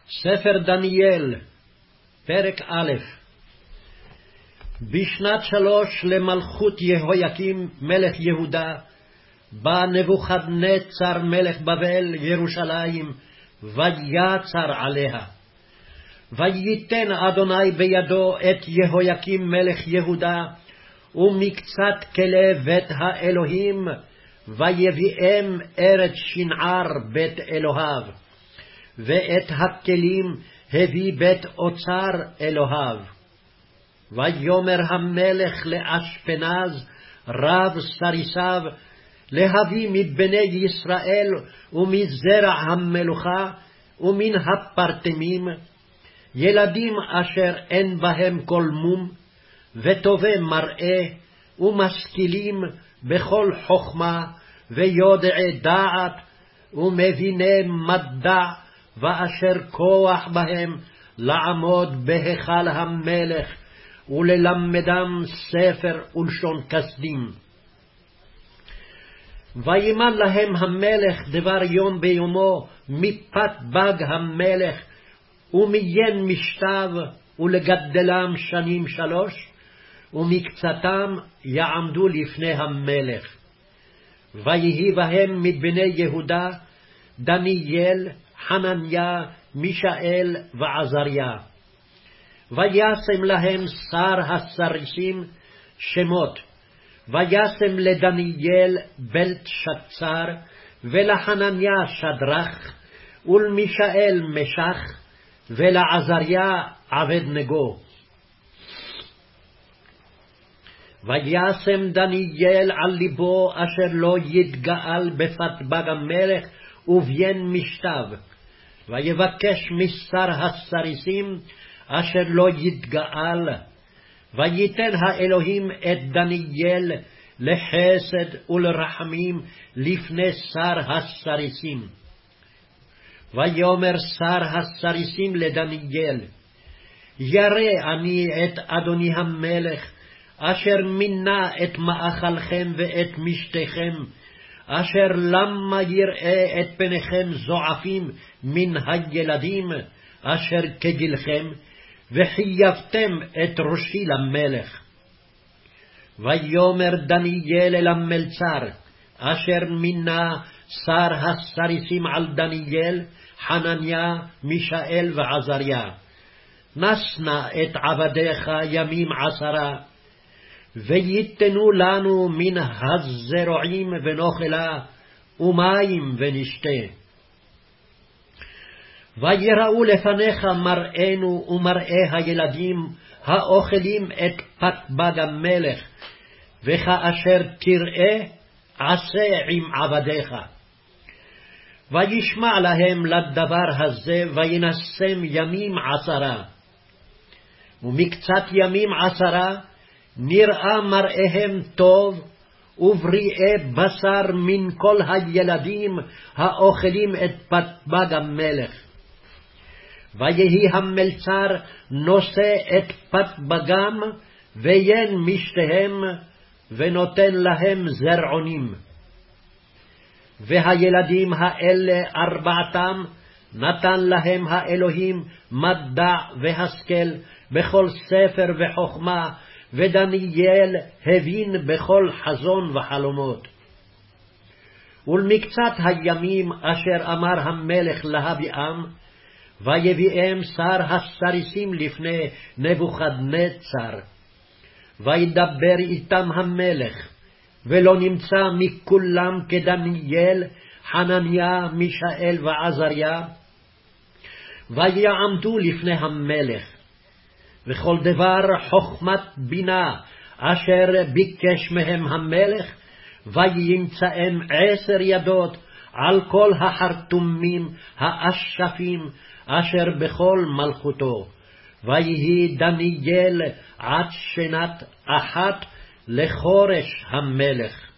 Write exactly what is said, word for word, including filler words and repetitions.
ספר דניאל, פרק א'. בשנת שלוש למלכות יהויקים מלך יהודה, בא נבוכדנצר מלך בבל ירושלים, ויצר עליה. וייתן אדוני בידו את יהויקים מלך יהודה, ומקצת כלי בית האלוהים, ויביאם ארץ שנער בית אלוהיו. ואת הכלים הביא בית אוצר אלוהיו. ויאמר המלך לאשפנז רב סריסיו, להביא מבני ישראל ומזרע המלוכה ומן הפרטמים, ילדים אשר אין בהם כל מום, וטובי מראה, ומשכילים בכל חוכמה, ויודעי דעת, ומביני מדע, ואשר כוח בהם לעמוד בהיכל המלך, וללמדם ספר ולשון כסדים. וימן להם המלך דבר יום ביומו מפת בג המלך, ומיין משתיו, ולגדלם שנים שלוש, ומקצתם יעמדו לפני המלך. ויהי בהם מבני יהודה דניאל, חנניה, מישאל ועזריה. וישם להם שר הסריסים שמות, וישם לדניאל בלתשצר, ולחנניה שדרך, ולמישאל משח, ולעזריה עבד נגו. וישם דניאל על ליבו אשר לא יתגאל בפת בג המלך וביין משתיו, ויבקש משר הסריסים אשר לא יתגאל. וייתן האלוהים את דניאל לחסד ולרחמים לפני שר הסריסים. ויאמר שר הסריסים לדניאל, ירא אני את אדוני המלך, אשר מינה את מאכלכם ואת משתיכם, אשר למה יראה את פניכם זועפים מן הילדים אשר כגילכם, וחייבתם את ראשי למלך. ויאמר דניאל אל המלצר, אשר מינה שר הסריסים על דניאל, חנניה, מישאל ועזריה, נס נא את עבדיך ימים עשרה, ויתנו לנו מן הזרעים ונאכלה, ומים ונשתה. ויראו לפניך מראינו ומראה הילדים האוכלים את פת בג המלך, וכאשר תראה עשה עם עבדיך. וישמע להם לדבר הזה, וינסם ימים עשרה. ומקצת ימים עשרה נראה מראיהם טוב, ובריאי בשר מן כל הילדים האוכלים את פת בג המלך. ויהי המלצר נושא את פת בגם, ויין משתיהם, ונותן להם זרעונים. והילדים האלה ארבעתם נתן להם האלוהים מדע והשכל בכל ספר וחוכמה, ודניאל הבין בכל חזון וחלומות. ולמקצת הימים אשר אמר המלך להביאם, ויביאם שר הסריסים לפני נבוכדנצר. וידבר איתם המלך, ולא נמצא מכולם כדניאל, חנניה, מישאל ועזריה. ויעמדו לפני המלך. וכל דבר חוכמת בינה אשר ביקש מהם המלך, וימצאם עשר ידות על כל החרטומים האשפים אשר בכל מלכותו. ויהי דניאל עד שנת אחת לחורש המלך.